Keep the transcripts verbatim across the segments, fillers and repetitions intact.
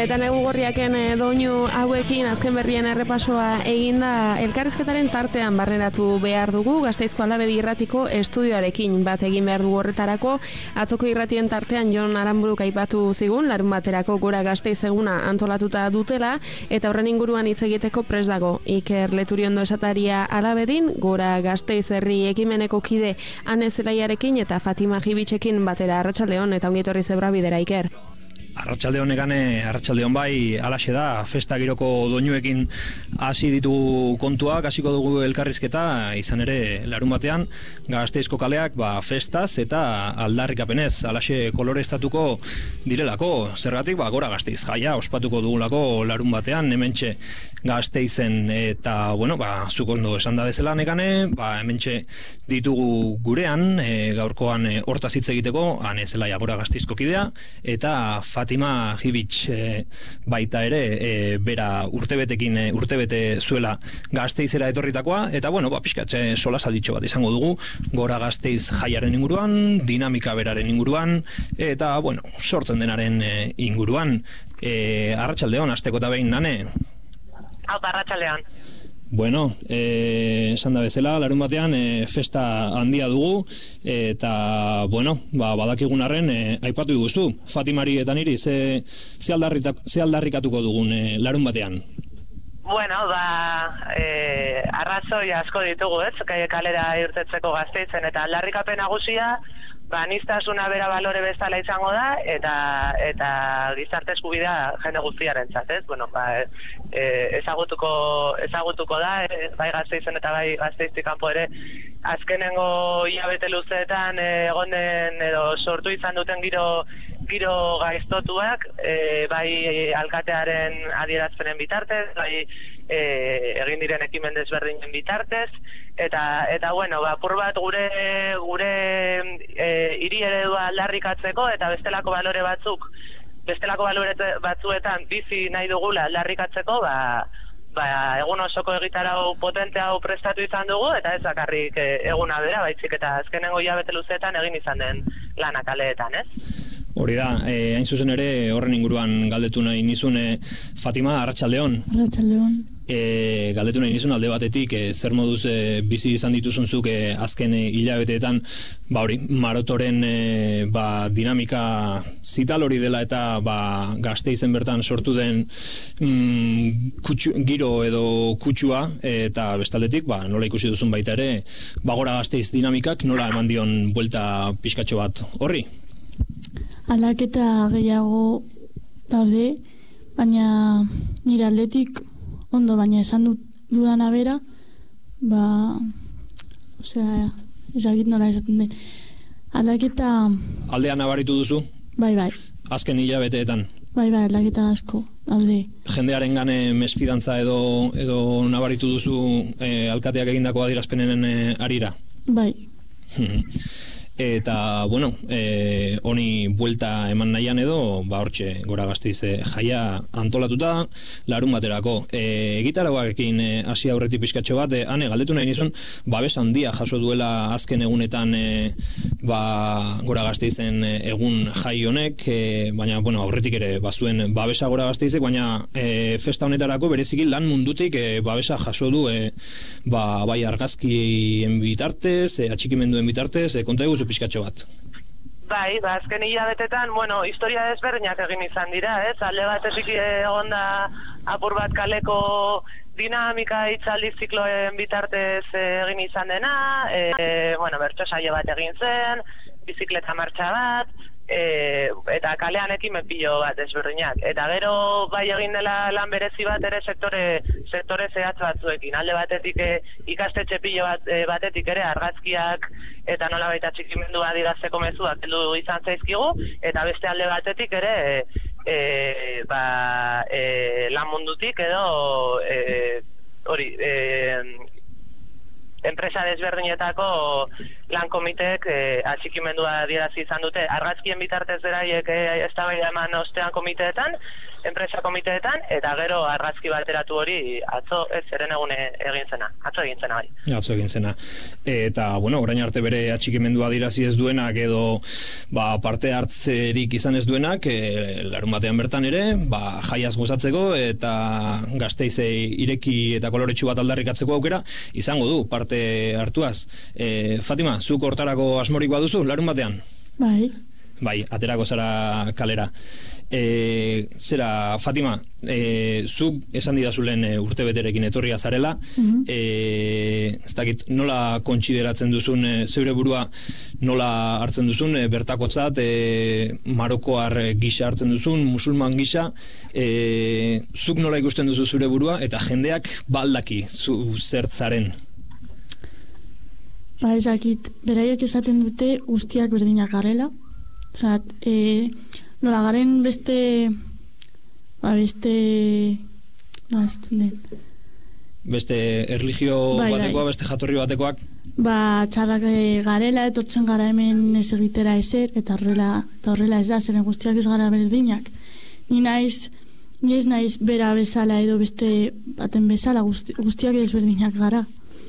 Eta negu gorriaken e, doinu hauekin azken berrien errepasoa eginda elkarrizketaren tartean barneratu behar dugu Gasteizko Alabedi irratiko estudioarekin bat egin behar du horretarako. Atzoko irratien tartean Jon Aranburuk aipatu zigun larun baterako Gora Gasteiz eguna antolatuta dutela eta horren inguruan hitz egiteko prest dago Iker Leturiondo esataria Alabedin, Gora Gasteiz herri ekimeneko kide Ane Zelaiarekin eta Fatima Jibitzekin batera. Arratsaldeon eta ongi etorri Zebra Bidera, Iker. Arratsalde honegane, arratsalde hon bai, alaxe da, festa giroko doinuekin hasi ditu kontuak, hasiko dugu elkarrizketa, izan ere larun batean, Gasteizko kaleak ba, festaz eta aldarrikapenez, alaxe koloreztatuko direlako, zergatik ba, Gora Gasteiz jaia, ospatuko dugulako larun batean, hementxe Gasteizen eta, bueno, ba, zuk ondo esan da bezala negane, ba, hementxe ditugu gurean, e, gaurkoan e, hortaz hitz egiteko, Ane Zelaia Gora Gasteizko kidea, eta Fatima Jibitz e, baita ere e, bera urtebetekin e, urtebete zuela Gasteizera etorritakoa eta bueno, ba pixkatxe sola salditxo bat izango dugu Gora Gasteiz jaiaren inguruan, dinamika beraren inguruan eta bueno, sortzen denaren e, inguruan. E, arratsaldeon hasteko eta behin Nane. Hau, arratsaldeon. Bueno, eh, esan da bezala, larun batean eh, festa handia dugu eta, bueno, ba, badakigun arren eh, aipatu duzu, Fatimari eta niri, ze, ze, ze aldarrikatuko dugun eh, larun batean? Bueno, ba, eh, arrazoi asko ditugu, ez? Kalera irtetzeko Gasteizen eta aldarrikapen nagusia, ba, aniztasuna bera balore bezala izango da eta eta gizarte eskubidea jende guztiarentzat, ez? Bueno, ba, e, ezagutuko ezagutuko da, e, bai Gasteizen eta bai Gasteiztik kanpo ere azkenengo hilabete luzeetan egon den edo sortu izan duten giro giro gaiztotuak, e, bai alkatearen adierazpenen bitartez, bai e, egin diren ekimen desberdinen bitartez, eta eta bueno, ba apur bat gure gure e, hiri eredua aldarrikatzeko eta bestelako balore batzuk, bestelako balore batzuetan bizi nahi dugula aldarrikatzeko, ba ba egun osoko egitarau potente hau prestatu izan dugu eta ez bakarrik e, eguna bera, baizik eta azkenengo hilabete luzeetan egin izan den lana kaleetan, ez? Hori da, eh, hain zuzen ere horren inguruan galdetu nahi nizun eh, Fatima, arratsaldeon. Arratsaldeon. E, galdetu nahi nizun alde batetik e, zer moduz e, bizi izan dituzunzuk e, azken e, hilabeteetan ba hori, marotoren e, ba, dinamika zital hori dela eta ba, Gasteizen bertan sortu den mm, kutsu, giro edo kutsua e, eta bestaldetik ba, nola ikusi duzun baita ere ba, Gora Gasteiz dinamikak nola eman dion buelta pixkatxo bat horri? Aldaketa gehiago daude, baina nire aldetik ondo, baina esan dut dudana bera, ba, osea, ezagit nola esaten den. Aldaketa... Aldean nabaritu duzu? Bai, bai. Azken hilabeteetan? Bai, bai, aldaketa asko daude. Jendearen gane mesfidantza edo, edo nabaritu duzu e, alkateak egindako adierazpenen e, arira? Bai. Eta, bueno, e, honi buelta eman nahian edo, ba hortxe, Gora Gasteiz jaia antolatuta, larun baterako. E, Gitarauarekin hasi e, aurretik pizkatxo bat, e, Ane, galdetu nahi nizun, babes handia jaso duela azken egunetan e, ba, Gora Gasteizen egun jai honek, e, baina, bueno, aurretik ere bazuen babesa Gora Gasteizek, baina e, festa honetarako bereziki lan mundutik e, babesa jaso du, e, ba, bai argazkien bitartez, e, atxikimenduen bitartez, e, konta eguzu pizkatxo bat. Bai, ba, azken hilabetetan, bueno, historia desberdinak egin izan dira, ez? Alde batetik egon da apur bat kaleko dinamika hitzaldi zikloen bitartez egin izan dena, e, bueno, bertso saio bat egin zen, bizikleta martxa bat, e, eta kalean ekimen pilo bat desberdinak. Eta gero bai egin dela lan berezi bat ere sektore sektore zehatz batzuekin. Alde batetik e, ikastetxe pilo bat, e, batetik ere argazkiak eta nola baita txikimendua dirazteko mezuak heldu izan zaizkigu, eta beste alde batetik ere e, e, ba, e, lan mundutik edo e, hori e, enpresa desberdinetako lan komiteek e, atxikimendua adierazi izan dute. Argazkien bitartez beraiek e, eztabaida eman ostean komiteetan, enpresa komiteetan, eta gero argazki bateratu hori atzo ez zeren egune egin zena. Atzo egin zena bai. Atzo egin zena. Eta, bueno, orain arte bere atxikimendua adierazi ez duenak edo ba, parte hartzerik izan ez duenak, e, larun batean bertan ere, ba, jaiaz gozatzeko eta Gasteizei ireki eta koloretsu bat aldarrikatzeko aukera izango du parte hartuaz. E, Fatima, zuk hortarako asmorik baduzu larun batean? Bai. Bai, aterako zara kalera. E, zera, Fatima, e, zuk esan didazulen e, urte beterekin etorria zarela, mm-hmm. e, ez dakit, nola kontsideratzen duzun e, zeure burua, nola hartzen duzun, e, bertakotzat, e, marokoar gisa hartzen duzun, musulman gisa, e, zuk nola ikusten duzu zure burua, eta jendeak baldaki zu zertzaren. Ba, ezakit, beraiek esaten dute guztiak berdinak garela. Osea, e, nola garen beste, ba, beste, no, ez den. Beste erlijio bai, batekoa, bai. beste jatorri batekoak? Ba, txarrak garela, etortzen gara hemen ez egitera ezer, eta horrela, eta horrela ez da, zeren guztiak ez gara berdinak. Ni naiz, ni ez naiz bera bezala edo beste baten bezala, guzti, guztiak ezberdinak gara.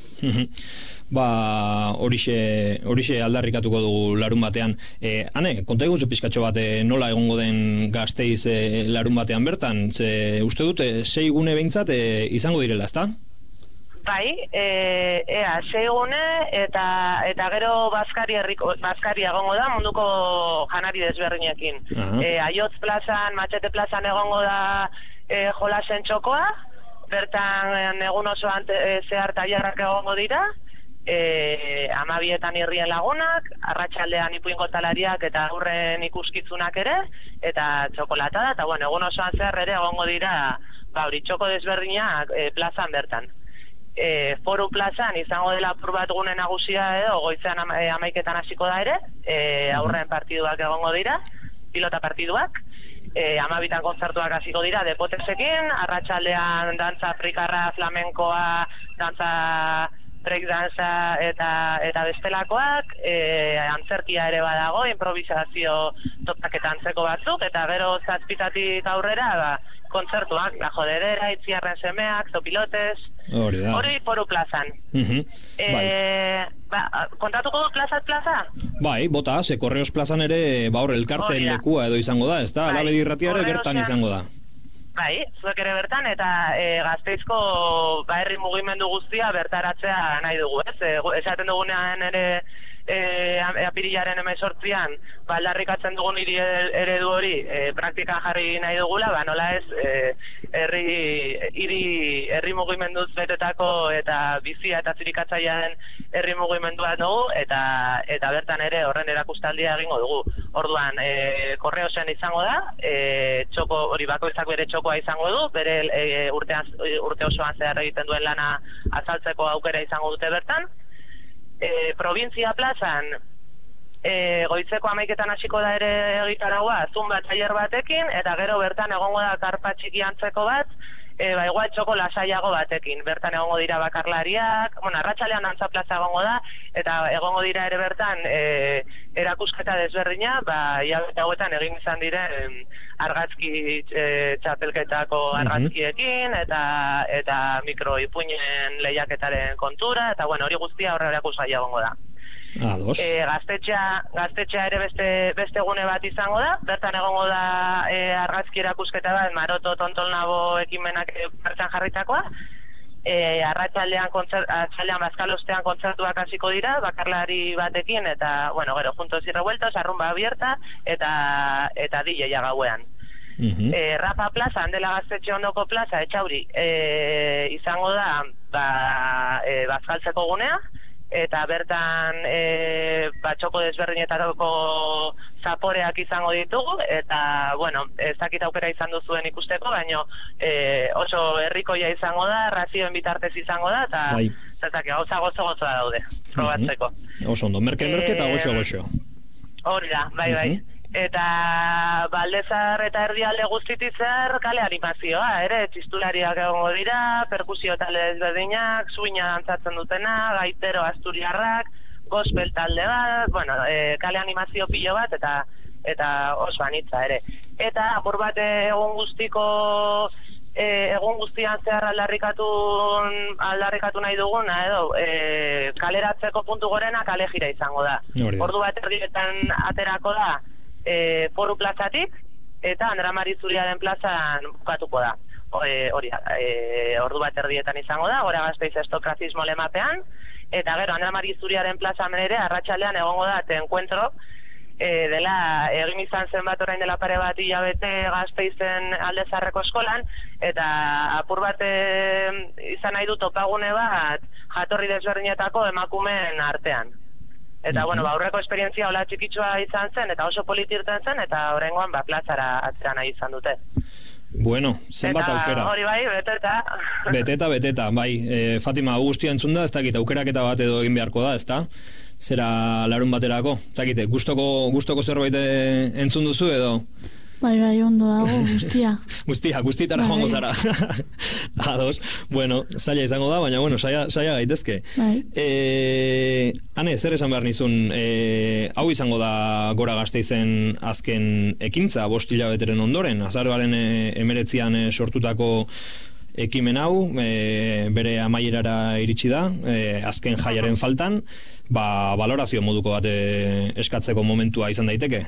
Ba, horixe, horixe aldarrikatuko dugu larun batean. E, Ane, konta eguzu pizkatxo bat, e, nola egongo den Gasteiz e, larun batean bertan? Ze, uste dute, sei gune behintzat e, izango direla, ezta? Bai, e, ea, sei gune eta, eta gero Baskari, herriko, Baskari egongo da munduko janari desberdinekin. E, Aiotz plazan, Matxete plazan egongo da e, jolasen txokoa, bertan egun osoan e, zehar tailerrak egongo dira, E, amabietan irrien lagunak, arratsaldean ipuingo talariak eta aurren ikuskitzunak ere, eta txokolata da, eta bueno, egun osoan zehar ere egongo dira, ba, hori txoko desberdinak e, plazan bertan. E, foru plazan izango dela apur bat gune nagusia edo, goizean ama, e, amaiketan hasiko da ere, e, aurren partiduak egongo dira, pilota partiduak, e, amabitan kontzertuak hasiko dira depotesekin, arratsaldean dantza afrikarra, flamenkoa, dantza breakdanza eta eta bestelakoak, e, antzerkia ere badago, improvisazio topaketa antzeko batzuk, eta gero zazpitatik aurrera, ba, kontzertuak, La Jodedera, Itziarren semeak, Zopilotes, hori da. Hori foru plazan. Uh-huh. e, bai. ba, kontatuko du plazat plaza? Bai, bota, ze Korreos plazan ere, ba hor, elkarten lekua edo izango da, ez da? Bai. Alabedi irratia ere bertan izango da. Bai, zuek ere bertan, eta e, Gasteizko ba, herri mugimendu guztia bertaratzea nahi dugu, ez? E, esaten dugunean ere e, apirilaren hemezortzian ba, aldarrikatzen dugun hiri eredu hori e, praktikan jarri nahi dugula, ba, nola ez e, herri, hiri, herri mugimenduz betetako eta bizia eta zirikatzailean herri mugimendua dugu, eta, eta bertan ere horren erakustaldia egingo dugu. Orduan, e, Korreosen izango da, e, txoko, hori bakoitzak bere txokoa izango du, bere e, urtean, urte osoan zehar egiten duen lana azaltzeko aukera izango dute bertan. E, Provintzia plazan, e, goizeko amaiketan hasiko da ere egitaragua, zumba tailer batekin, eta gero bertan egongo da karpa txiki antzeko bat, e, ba, igual txoko lasaiago batekin. Bertan egongo dira bakarlariak, bueno, arratsalean dantza plaza egongo da, eta egongo dira ere bertan e, erakusketa desberdina, ba, hilabete hauetan egin izan diren argazki e, txapelketako argazkiekin, eta eta mikroipuinen lehiaketaren kontura, eta bueno, hori guztia horre erakusgai egongo da. E, gaztetxea, gaztetxea ere beste, beste gune bat izango da, bertan egongo da e, argazki erakusketa bat, Maroto Tontolnabo ekimenak bertan jarritakoa, e, arratsaldean arratsaldean bazkalostean kontzertuak hasiko dira, bakarlari batekin, eta, bueno, gero, juntos y revueltos, arrumba abierta, eta, eta D J gauean. Uh-huh. e, Rafa plaza, handela gaztetxe ondoko plaza, etxauri, e, izango da, ba, e, bazkaltzeko gunea, eta bertan e, batxoko desberdinetako zaporeak izango ditugu, eta, bueno, ez dakit aukera izan duzuen ikusteko, baino e, oso herrikoia izango da, razioen bitartez izango da, eta bai. Zazak, gauza gozo-gozoa daude, probatzeko. Uh-huh. Oso ondo, merke-merke eta goxo-goxo. Hori da, bai, bai. Uh-huh. Eta Baldezar eta Erdialde guztitizar kale animazioa, ere, txistulariak egongo dira, perkusio talde ezberdinak, suina dantzatzen dutena, gaitero asturiarrak, gospel talde bat, bueno, e, kale animazio pilo bat, eta eta oso anitza ere. Eta apur bat egun guztiko e, egun guztian zehar aldarrikatu aldarrikatu nahi duguna edo e, kaleratzeko puntu gorena kale jira izango da. Ordu bat erdietan aterako da e, Foru plazatik eta Andra Mari Zuriaren plazan bukatuko da. E, hori da, e, ordu bat erdietan izango da, Gora Gasteiz estokrazismo lemapean, eta gero Andra Mari Zuriaren plazan ere arratsaldean egongo da te encuentro. E, dela, egin izan zen bat orain dela pare bat hilabete Gasteizen Aldezarreko eskolan, eta apur bat e, izan nahi du topagune bat jatorri desberdinetako emakumeen artean. Eta, mm-hmm. bueno, ba, aurreko esperientzia hola txikitsua izan zen, eta oso politirten zen, eta oraingoan ba, plazara atzera nahi izan dute. Bueno, zenbat eta, aukera. Hori bai, beteta. beteta, beteta, bai. E, Fatima, guztia entzun da, ez dakit, aukeraketa bat edo egin beharko da, ez da? Zera larun baterako? Zakite, gustoko, gustoko zerbait entzun duzu edo? Bai, bai, ondo dago, guztia. guztia, guztietara joango zara. Ados, bueno, zaila izango da, baina, bueno, zaila, zaila gaitezke. Bai. E, Hane, zer esan behar nizun, e, hau izango da Gora Gasteizen azken ekintza, bost hilabeteren ondoren, azaroaren e, emeretzian e, sortutako ekimen hau, e, bere amaierara iritsi da, e, azken jaiaren faltan, ba, balorazio moduko bat e, eskatzeko momentua izan daiteke?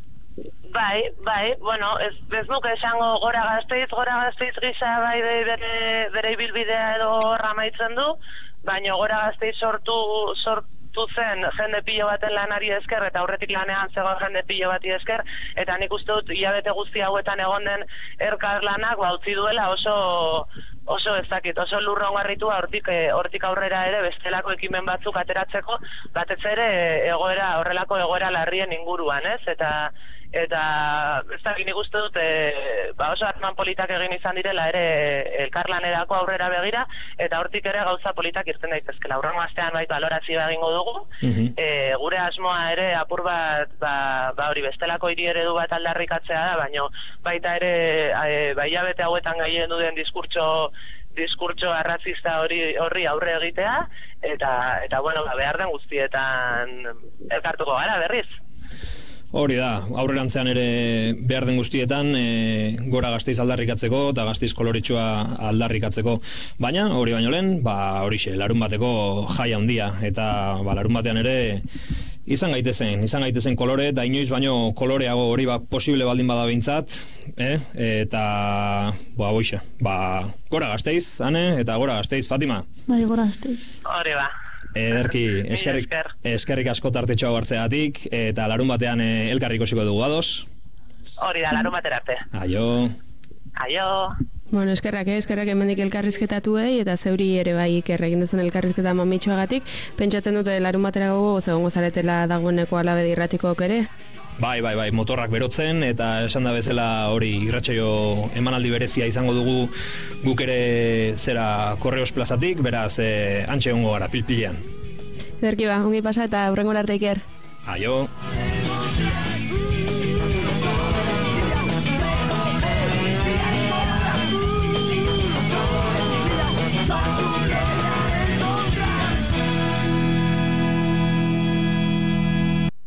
Bai, bai, bueno, ez, ez nuke esango Gora Gasteiz, Gora Gasteiz gisa bai bere, bere ibilbidea edo horra amaitzen du, baina Gora Gasteiz sortu, sortu zen jende pilo baten lanari esker, eta aurretik lanean zegoen jende pilo bati esker, eta nik uste dut hilabete guzti hauetan egon den elkarlanak ba utzi duela oso oso ez dakit, oso lurrongarritua hortik, hortik aurrera ere bestelako ekimen batzuk ateratzeko, batez ere egoera, horrelako egoera larrien inguruan, ez? Eta eta ez dakit nik uste dut e, ba oso hartman politak egin izan direla ere elkarlanerako aurrera begira, eta hortik ere gauza politak irten daitezkela. Aurrengo astean bai balorazioa egingo dugu, mm-hmm. e, gure asmoa ere apur bat ba, ba hori bestelako hiri eredu bat aldarrikatzea da, baino baita ere e, ba hilabete hauetan gaien duen diskurtso diskurtso arrazista hori horri aurre egitea, eta eta bueno, ba, behar den guztietan elkartuko gara berriz. Hori da, aurrerantzean ere behar den guztietan e, Gora Gasteiz aldarrikatzeko eta Gasteiz koloretsua aldarrikatzeko. Baina, hori baino lehen, ba, horixe, larun bateko jai handia, eta ba, larun batean ere izan gaitezen, izan gaitezen kolore, eta inoiz baino koloreago hori ba, posible baldin bada behintzat, eh? Eta, ba, hoxe, ba, Gora Gasteiz, Ane, eta Gora Gasteiz, Fatima. Bai, Gora Gasteiz. Hori ba. Ederki, eskerrik, eskerrik asko tartetxoa hartzeagatik, eta larun batean eh, elkarrik osiko dugu ados. Hori da, larun baterarte. Aio. Aio. Bueno, eskerrak, eh? eskerrak hemendik elkarrizketatuei, eta zeuri ere bai ikerrekin duzun elkarrizketa mamitxoagatik. Pentsatzen dute larun baterago zegongo zaretela dagoeneko Alabedi irratikok ere? Bai, bai, bai, motorrak berotzen, eta esan da bezala hori irratsaio emanaldi berezia izango dugu guk ere zera Korreos plazatik, beraz, eh, antxe hongo gara, pilpilean. Ederki ba, ongi pasa eta hurrengora arte Iker. Aio.